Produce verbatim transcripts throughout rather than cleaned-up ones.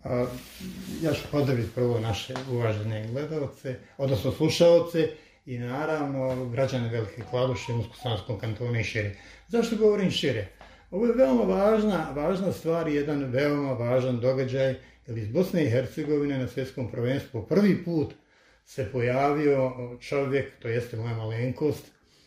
Ja ću pozdraviti prvo naše uvažene gledalce, odnosno slušalce i naravno građane Velike Kladuše, Unsko-Sanskom kantonu i šire. Zašto govorim šire? Ovo je veoma važna, važna stvar i jedan veoma važan događaj, jer iz Bosne i Hercegovine na svjetskom prvenstvu po prvi put se pojavio čovjek, to jeste moja malenkost,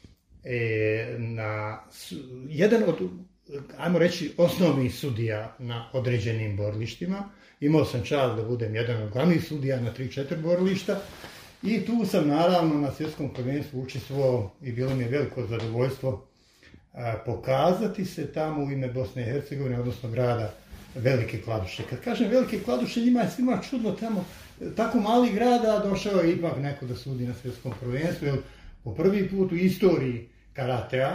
e, na jedan od, ajmo reći, osnovnih sudija na određenim borilištima. Imao sam čast da budem jedan od glavnih sudija na tri četiri borilišta i tu sam naravno na svjetskom prvenstvu učestvovao i bilo mi je veliko zadovoljstvo a, pokazati se tamo u ime Bosne i Hercegovine, odnosno grada Velike Kladuše. Kad kažem Velike Kladuše, njima je svima čudno tamo, tako mali grad, a došao je ipak neko da sudi na svjetskom prvenstvu, jer po prvi put u istoriji karatea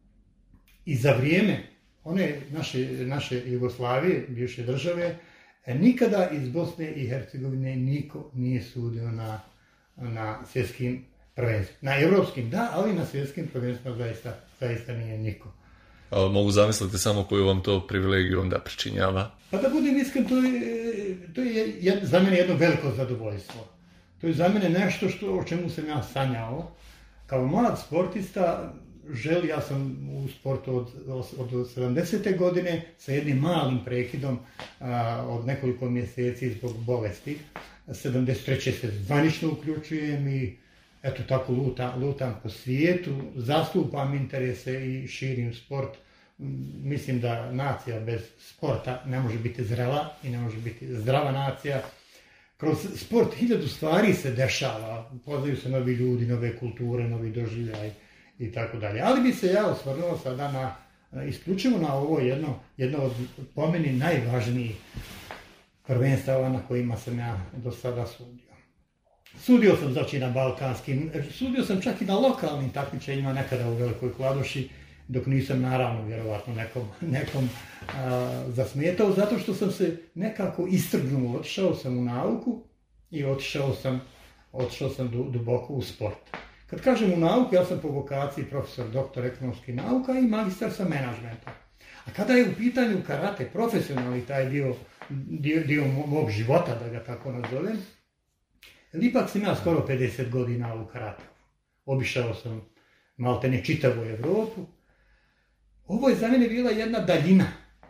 i za vrijeme one naše, naše Jugoslavije, bivše države, nikada iz Bosne i Hercegovine niko nije sudio na, na svjetskim prvenstvima. Na evropskim da, ali na svjetskim prvenstvima zaista, zaista nije niko. Ali mogu zamisliti samo koju vam to privilegiju onda pričinjava? Pa da budem iskren, to je, to je za mene jedno veliko zadovoljstvo. To je za mene nešto što, o čemu sam ja sanjao. Kao mlad sportista, želi, ja sam u sportu od, od sedamdesete godine sa jednim malim prekidom a, od nekoliko mjeseci zbog bolesti. sedamdeset treće se zvanično uključujem i eto tako lutam, lutam po svijetu, zastupam interese i širim sport. Mislim da nacija bez sporta ne može biti zrela i ne može biti zdrava nacija. Kroz sport hiljadu stvari se dešava, poznaju se novi ljudi, nove kulture, novi doživljaj i tako dalje. Ali bi se ja osvrnuo sada na, isključivo na ovo jedno, jedno od po meni najvažnijih prvenstava na kojima sam ja do sada sudio. Sudio sam znači na balkanskim, sudio sam čak i na lokalnim takmičenjima nekada u Velikoj Kladuši, dok nisam naravno vjerovatno nekom, nekom a, zasmetao, zato što sam se nekako istrgnuo, otišao sam u nauku i otišao sam, otišao sam duboko u sport. Kad kažem u nauku, ja sam po vokaciji profesor, doktor ekonomskih nauka i magistar sa menadžmentom. A kada je u pitanju karate, profesionalni taj dio, dio, dio mog života, da ga tako nazovem, ipak sam ja skoro pedeset godina u karateu. Obišao sam maltene čitavu Evropu. Ovo je za mene bila jedna daljina.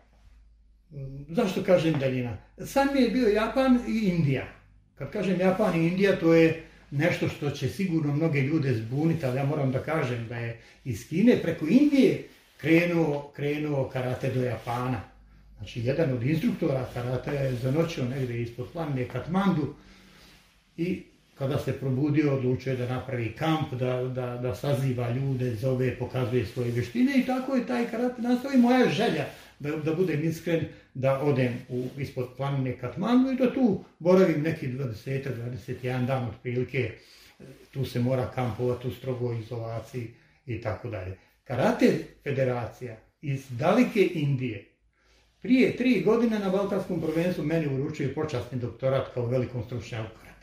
Zašto kažem daljina? Sad mi je bio Japan i Indija. Kad kažem Japan i Indija, to je nešto što će sigurno mnoge ljude zbuniti, ali ja moram da kažem da je iz Kine preko Indije krenuo, krenuo karate do Japana. Znači, jedan od instruktora karate je zanočio negdje ispod planine Katmandu i kada se probudio, odlučio je da napravi kamp, da, da, da saziva ljude, zove, pokazuje svoje vještine i tako je taj karate nastao. I moja želja, da, da budem iskren, da odem u, ispod planine Katmandu i da tu boravim neki dvadeset do dvadeset jedan dan otprilike. Tu se mora kampovati u strogoj izolaciji i tako dalje. Karate federacija iz daleke Indije prije tri godine na balkanskom prvenstvu meni uručuje počasni doktorat kao velikom stručnjaku karate.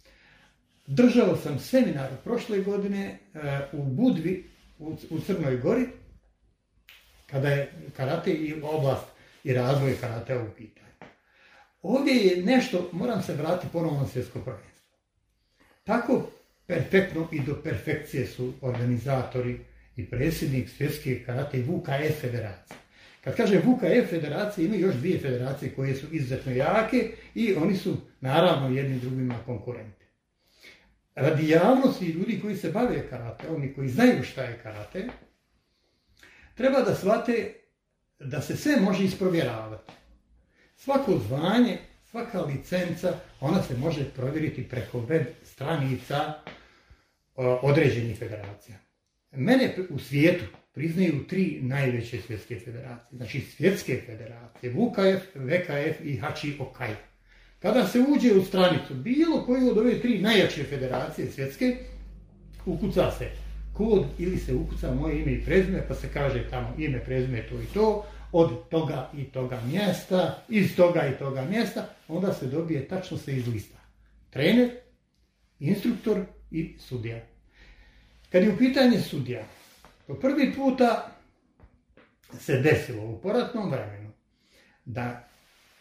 Držao sam seminar prošle godine uh, u Budvi u, u Crnoj Gori, kada je karate i oblast i razvoj karatea u pitanju. Ovdje je nešto, moram se vratiti ponovno na svjetsko prvenstvo. Tako perfektno i do perfekcije su organizatori i predsjednik svjetske karate i V K F federacije. Kad kažem V K F federacije, ima još dvije federacije koje su izuzetno jake i oni su naravno jedni drugima konkurenti. Radi javnosti i ljudi koji se bave karate, oni koji znaju šta je karate, treba da shvate da se sve može isprovjeravati. Svako zvanje, svaka licenca, ona se može provjeriti preko web stranica određenih federacija. Mene u svijetu priznaju tri najveće svjetske federacije. Znači svjetske federacije, V K F, V K F i Hachi Okai. Kada se uđe u stranicu bilo koju od ove tri najjače federacije svjetske, ukuca se kod ili se ukuca moje ime i prezime, pa se kaže tamo ime, prezime, to i to, od toga i toga mjesta, iz toga i toga mjesta, onda se dobije, tačno se izlista trener, instruktor i sudija. Kad je u pitanju sudija, po prvi puta se desilo u poratnom vremenu da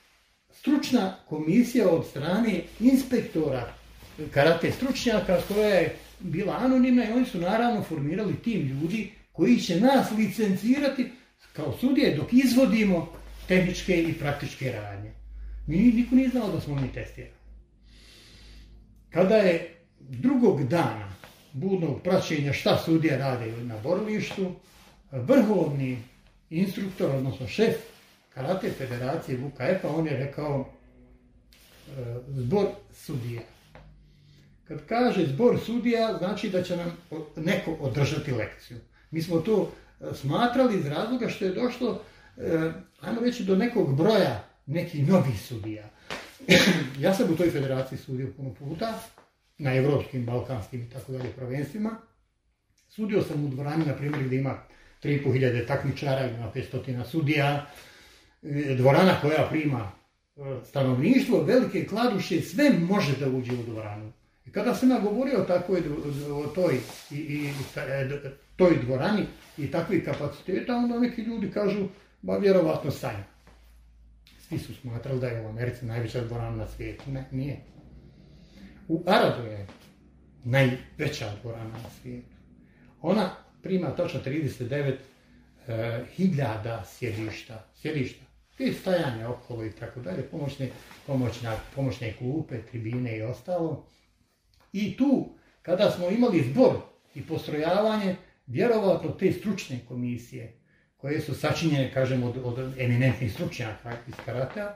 stručna komisija od strane inspektora karate stručnjaka koja je bila anonimna i oni su naravno formirali tim ljudi koji će nas licencirati kao sudije dok izvodimo tehničke i praktičke radnje. Mi niko nije znao da smo mi testirali. Kada je drugog dana budnog praćenja šta sudije rade na borilištu, vrhovni instruktor, odnosno šef Karate federacije V K F-a, on je rekao zbor sudija. Kad kaže zbor sudija, znači da će nam neko održati lekciju. Mi smo to smatrali iz razloga što je došlo, ajmo reći, do nekog broja nekih novih sudija. Ja sam u toj federaciji sudio puno puta, na evropskim, balkanskim i tako dalje prvenstvima. Sudio sam u dvorani, na primjer, gdje ima tri i po hiljade takmičara, ima petsto sudija, dvorana koja prima stanovništvo, velike kladuše, sve može da uđe u dvoranu. I kada sam ja govorio o, takvoj, o toj, i, i, toj dvorani i takvih kapaciteta, onda neki ljudi kažu, ba vjerovatno sajma. Svi su smatrali da je u Americi najveća dvorana na svijetu. Ne, nije. U Aradu je najveća dvorana na svijetu. Ona prima točno trideset devet hiljada sjedišta. Sjedišta. I stajanje okolo i tako dalje, pomoćne, pomoćne, pomoćne klupe, tribine i ostalo. I tu, kada smo imali zbor i postrojavanje, vjerovatno te stručne komisije, koje su sačinjene, kažem, od, od eminentnih stručnjaka iz karatea,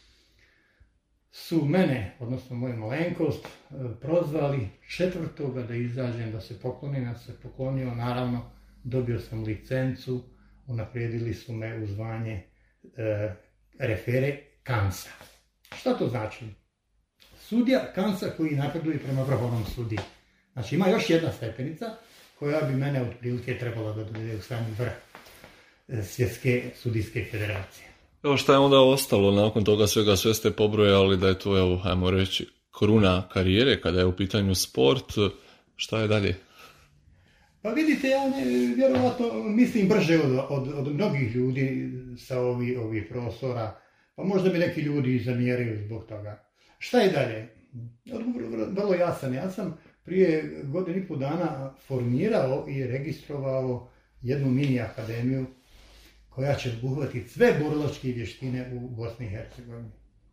su mene, odnosno moju malenkost, prozvali četvrtoga da izađem, da se poklonim. Ja se poklonio, naravno, dobio sam licencu, unaprijedili su me u zvanje e, refere kansa. Šta to znači? Sudija kansa koji napreduje prema vrhovnom sudiji. Znači ima još jedna stepenica koja bi mene otprilike trebala da dovede u sami vrh svjetske sudijske federacije. Evo šta je onda ostalo nakon toga svega, sve ste pobrojali da je to, evo, ajmo reći, kruna karijere kada je u pitanju sport. Šta je dalje? Pa vidite, ja ne, vjerovatno mislim brže od, od, od mnogih ljudi sa ovih ovi prostora, pa možda mi neki ljudi zamjeraju zbog toga. Šta je dalje? Odgovor vrlo jasan. Ja sam prije godinu i pol dana formirao i registrovao jednu mini akademiju koja će obuhvatiti sve borilačke vještine u Bosni i Hercegovini.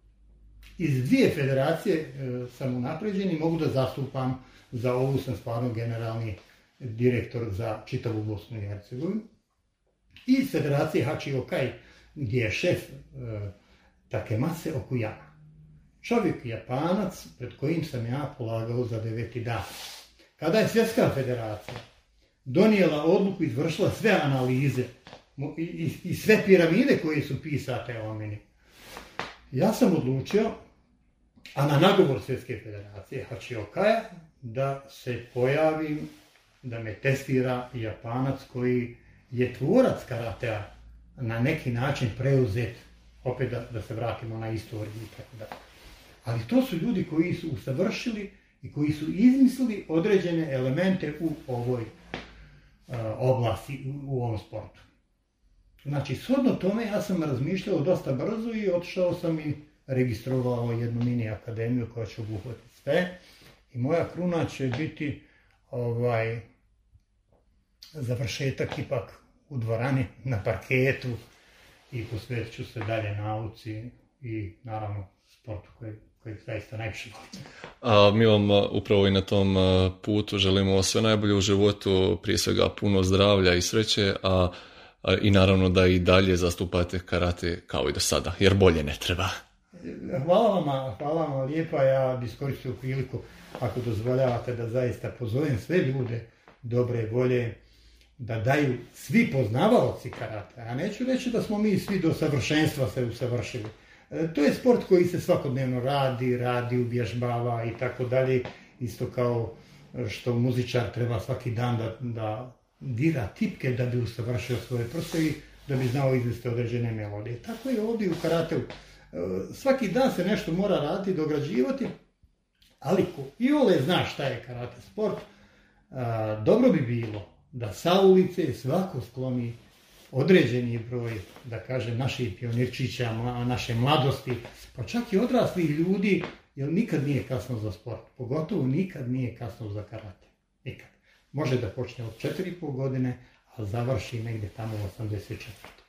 Iz dvije federacije e, sam unapređen i mogu da zastupam, za ovu sam stvarno generalni direktor za čitavu Bosnu i Hercegovinu. I iz federacije Hachiokaj, gdje je šef e, Takemase Okuyama. Čovjek Japanac pred kojim sam ja polagao za deveti dan. Kada je svjetska federacija donijela odluku, izvršila sve analize i, i, i sve piramide koje su pisate o meni, ja sam odlučio, a na nagovor svjetske federacije Hachiokaja, da se pojavim, da me testira Japanac koji je tvorac karatea na neki način preuzet, opet da, da se vratimo na istoriju i tako da. Ali to su ljudi koji su usavršili i koji su izmislili određene elemente u ovoj uh, oblasti, u, u ovom sportu. Znači, shodno tome ja sam razmišljao dosta brzo i otišao sam i registrovao jednu mini akademiju koja će obuhvatiti sve. I moja kruna će biti ovaj, završetak ipak u dvorani, na parketu, i posvetit ću se dalje nauci i naravno sportu koji koji zaista najviše volim. A mi vam upravo i na tom putu želimo sve najbolje u životu, prije svega puno zdravlja i sreće, a, a i naravno da i dalje zastupate karate kao i do sada, jer bolje ne treba. Hvala vam, hvala vam lijepa, ja bi iskoristio priliku, ako dozvoljavate, da zaista pozovem sve ljude dobre volje, da daju svi poznavaoci karate. A neću reći da smo mi svi do savršenstva se usavršili. To je sport koji se svakodnevno radi, radi, uvježbava i tako dalje. Isto kao što muzičar treba svaki dan da, da dira tipke da bi usavršio svoje prste i da bi znao izvesti određene melodije. Tako je ovdje u karateu. Svaki dan se nešto mora raditi, dograđivati, ali ko iole zna šta je karate sport, dobro bi bilo da sa ulice svako skloni određeni broj, da kažem, naših pionirčića, naše mladosti, pa čak i odraslih ljudi, jer nikad nije kasno za sport, pogotovo nikad nije kasno za karate, nikad. Može da počne od četiri i pol godine, a završi negdje tamo u osamdeset četvrtoj